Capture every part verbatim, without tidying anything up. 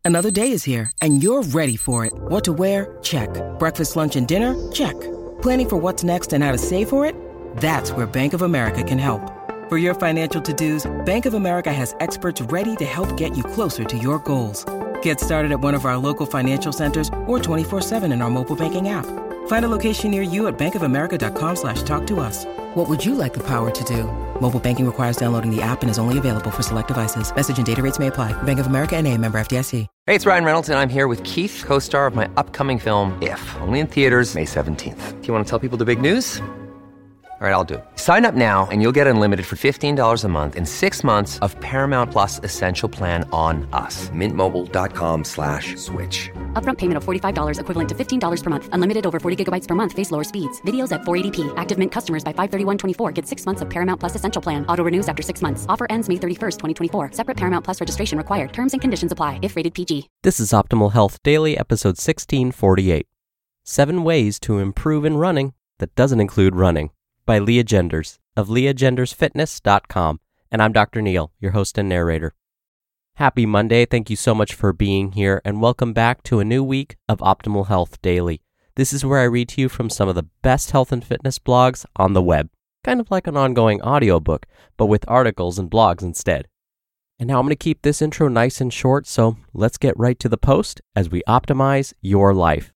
Another day is here, and you're ready for it. What to wear? Check. Breakfast, lunch, and dinner? Check. Planning for what's next and how to save for it? That's where Bank of America can help. For your financial to-dos, Bank of America has experts ready to help get you closer to your goals. Get started at one of our local financial centers or twenty-four seven in our mobile banking app. Find a location near you at bankofamerica.com slash talk to us. What would you like the power to do? Mobile banking requires downloading the app and is only available for select devices. Message and data rates may apply. Bank of America N A, member F D I C. Hey, it's Ryan Reynolds, and I'm here with Keith, co-star of my upcoming film, If, only in theaters May seventeenth. Do you want to tell people the big news? All right, I'll do it. Sign up now and you'll get unlimited for fifteen dollars a month and six months of Paramount Plus Essential Plan on us. Mint Mobile dot com slash switch. Upfront payment of forty-five dollars equivalent to fifteen dollars per month. Unlimited over forty gigabytes per month. Face lower speeds. Videos at four eighty p. Active Mint customers by five thirty-one twenty-four get six months of Paramount Plus Essential Plan. Auto renews after six months. Offer ends May thirty-first, twenty twenty-four. Separate Paramount Plus registration required. Terms and conditions apply if rated P G. This is Optimal Health Daily, episode sixteen forty-eight. Seven Ways to Improve in Running That Doesn't Include Running, by Leah Genders of leah genders fitness dot com. And I'm Doctor Neil, your host and narrator. Happy Monday. Thank you so much for being here, and welcome back to a new week of Optimal Health Daily. This is where I read to you from some of the best health and fitness blogs on the web, kind of like an ongoing audiobook, but with articles and blogs instead. And now I'm going to keep this intro nice and short, so let's get right to the post as we optimize your life.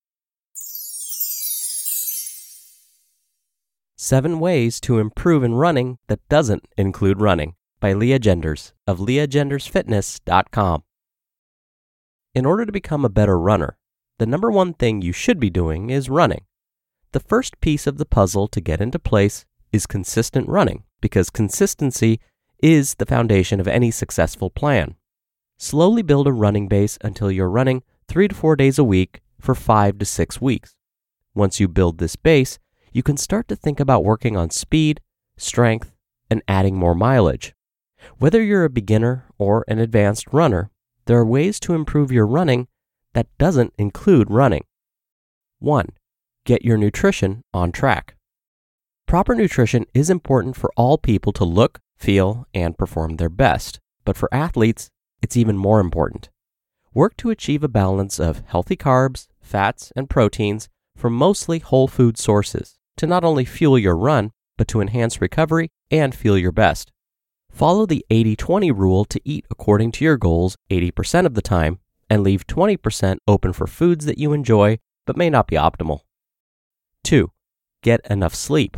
Seven Ways to Improve in Running That Doesn't Include Running, by Leah Genders of leah genders fitness dot com. In order to become a better runner, the number one thing you should be doing is running. The first piece of the puzzle to get into place is consistent running, because consistency is the foundation of any successful plan. Slowly build a running base until you're running three to four days a week for five to six weeks. Once you build this base, you can start to think about working on speed, strength, and adding more mileage. Whether you're a beginner or an advanced runner, there are ways to improve your running that doesn't include running. One, get your nutrition on track. Proper nutrition is important for all people to look, feel, and perform their best, but for athletes, it's even more important. Work to achieve a balance of healthy carbs, fats, and proteins from mostly whole food sources, to not only fuel your run, but to enhance recovery and feel your best. Follow the eighty twenty rule to eat according to your goals eighty percent of the time, and leave twenty percent open for foods that you enjoy but may not be optimal. Two, get enough sleep.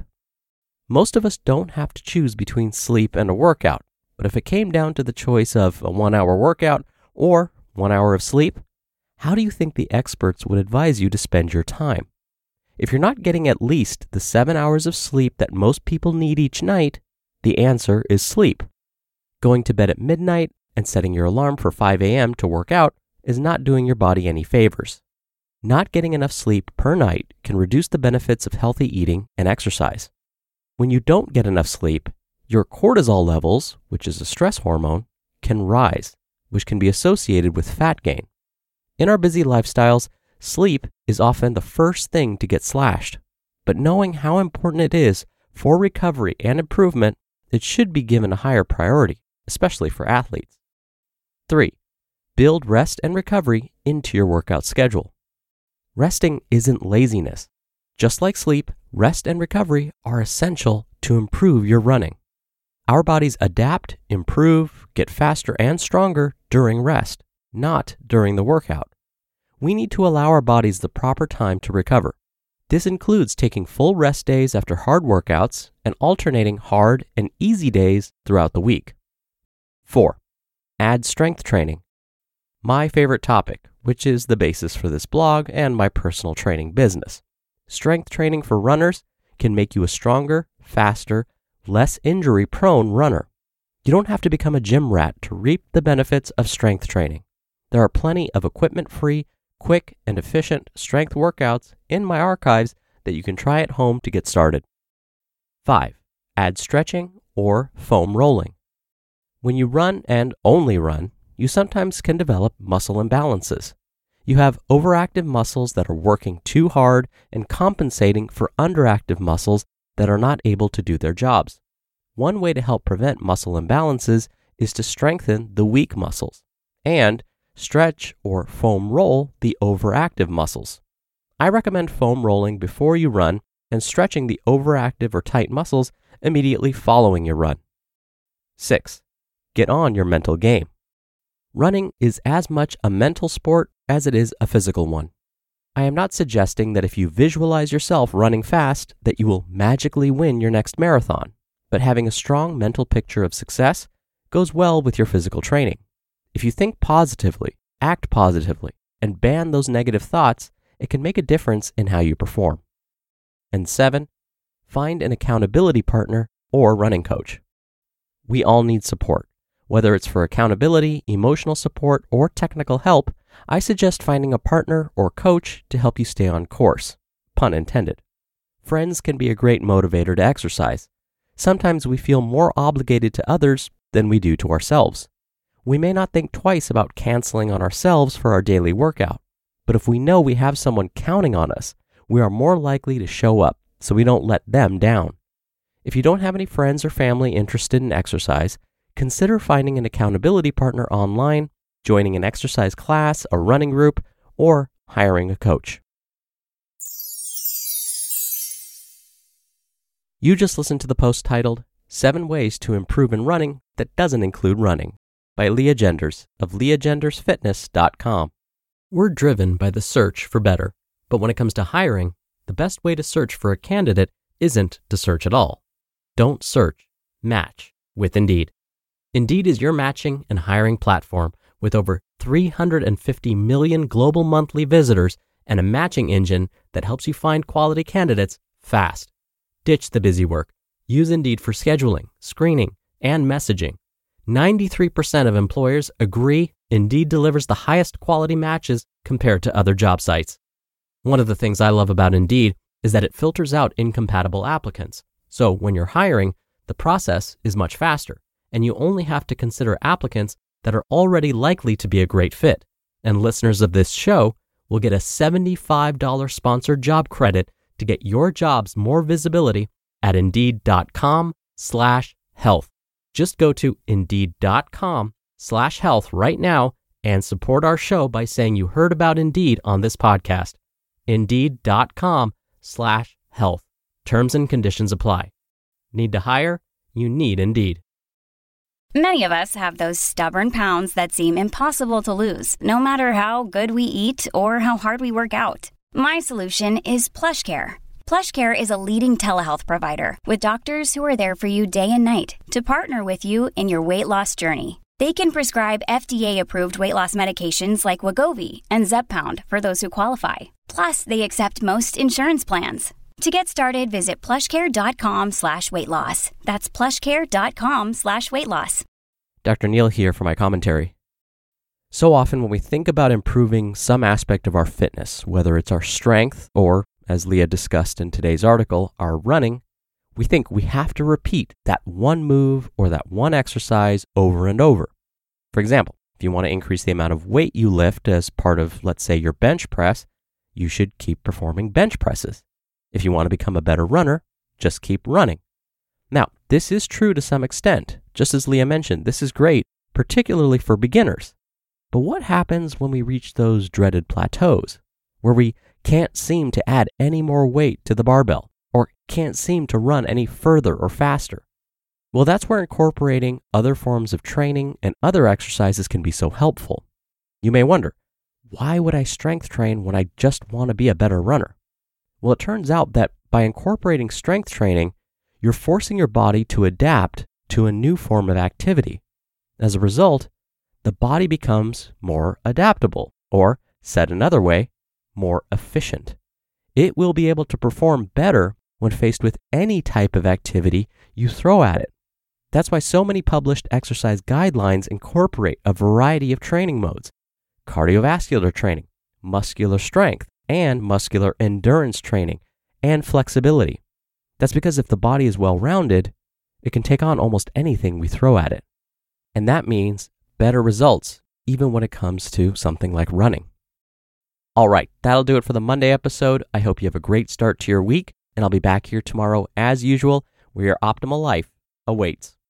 Most of us don't have to choose between sleep and a workout, but if it came down to the choice of a one-hour workout or one hour of sleep, how do you think the experts would advise you to spend your time? If you're not getting at least the seven hours of sleep that most people need each night, the answer is sleep. Going to bed at midnight and setting your alarm for five a.m. to work out is not doing your body any favors. Not getting enough sleep per night can reduce the benefits of healthy eating and exercise. When you don't get enough sleep, your cortisol levels, which is a stress hormone, can rise, which can be associated with fat gain. In our busy lifestyles, sleep is often the first thing to get slashed, but knowing how important it is for recovery and improvement, it should be given a higher priority, especially for athletes. Three, build rest and recovery into your workout schedule. Resting isn't laziness. Just like sleep, rest and recovery are essential to improve your running. Our bodies adapt, improve, get faster and stronger during rest, not during the workout. We need to allow our bodies the proper time to recover. This includes taking full rest days after hard workouts and alternating hard and easy days throughout the week. Four, add strength training. My favorite topic, which is the basis for this blog and my personal training business. Strength training for runners can make you a stronger, faster, less injury-prone runner. You don't have to become a gym rat to reap the benefits of strength training. There are plenty of equipment-free, quick, and efficient strength workouts in my archives that you can try at home to get started. Five, add stretching or foam rolling. When you run and only run, you sometimes can develop muscle imbalances. You have overactive muscles that are working too hard and compensating for underactive muscles that are not able to do their jobs. One way to help prevent muscle imbalances is to strengthen the weak muscles and stretch or foam roll the overactive muscles. I recommend foam rolling before you run and stretching the overactive or tight muscles immediately following your run. six. Get on your mental game. Running is as much a mental sport as it is a physical one. I am not suggesting that if you visualize yourself running fast that you will magically win your next marathon, but having a strong mental picture of success goes well with your physical training. If you think positively, act positively, and ban those negative thoughts, it can make a difference in how you perform. And seven, find an accountability partner or running coach. We all need support. Whether it's for accountability, emotional support, or technical help, I suggest finding a partner or coach to help you stay on course. Pun intended. Friends can be a great motivator to exercise. Sometimes we feel more obligated to others than we do to ourselves. We may not think twice about canceling on ourselves for our daily workout, but if we know we have someone counting on us, we are more likely to show up so we don't let them down. If you don't have any friends or family interested in exercise, consider finding an accountability partner online, joining an exercise class, a running group, or hiring a coach. You just listened to the post titled, Seven Ways to Improve in Running That Doesn't Include Running, by Leah Genders of leah genders fitness dot com. We're driven by the search for better, but when it comes to hiring, the best way to search for a candidate isn't to search at all. Don't search, match with Indeed. Indeed is your matching and hiring platform with over three hundred fifty million global monthly visitors and a matching engine that helps you find quality candidates fast. Ditch the busy work. Use Indeed for scheduling, screening, and messaging. ninety-three percent of employers agree Indeed delivers the highest quality matches compared to other job sites. One of the things I love about Indeed is that it filters out incompatible applicants. So when you're hiring, the process is much faster, and you only have to consider applicants that are already likely to be a great fit. And listeners of this show will get a seventy-five dollars sponsored job credit to get your jobs more visibility at indeed.com slash health. Just go to indeed.com slash health right now and support our show by saying you heard about Indeed on this podcast. Indeed.com slash health. Terms and conditions apply. Need to hire? You need Indeed. Many of us have those stubborn pounds that seem impossible to lose, no matter how good we eat or how hard we work out. My solution is PlushCare. PlushCare is a leading telehealth provider with doctors who are there for you day and night to partner with you in your weight loss journey. They can prescribe F D A-approved weight loss medications like Wegovy and Zepbound for those who qualify. Plus, they accept most insurance plans. To get started, visit plushcare.com slash weight loss. That's plushcare.com slash weight loss. Doctor Neal here for my commentary. So often when we think about improving some aspect of our fitness, whether it's our strength or, as Leah discussed in today's article, our running, we think we have to repeat that one move or that one exercise over and over. For example, if you want to increase the amount of weight you lift as part of, let's say, your bench press, you should keep performing bench presses. If you want to become a better runner, just keep running. Now, this is true to some extent. Just as Leah mentioned, this is great, particularly for beginners. But what happens when we reach those dreaded plateaus, where we can't seem to add any more weight to the barbell, or can't seem to run any further or faster? Well, that's where incorporating other forms of training and other exercises can be so helpful. You may wonder, why would I strength train when I just want to be a better runner? Well, it turns out that by incorporating strength training, you're forcing your body to adapt to a new form of activity. As a result, the body becomes more adaptable, or, said another way, more efficient. It will be able to perform better when faced with any type of activity you throw at it. That's why so many published exercise guidelines incorporate a variety of training modes: cardiovascular training, muscular strength, and muscular endurance training, and flexibility. That's because if the body is well-rounded, it can take on almost anything we throw at it. And that means better results, even when it comes to something like running. All right, that'll do it for the Monday episode. I hope you have a great start to your week, and I'll be back here tomorrow as usual, where your optimal life awaits.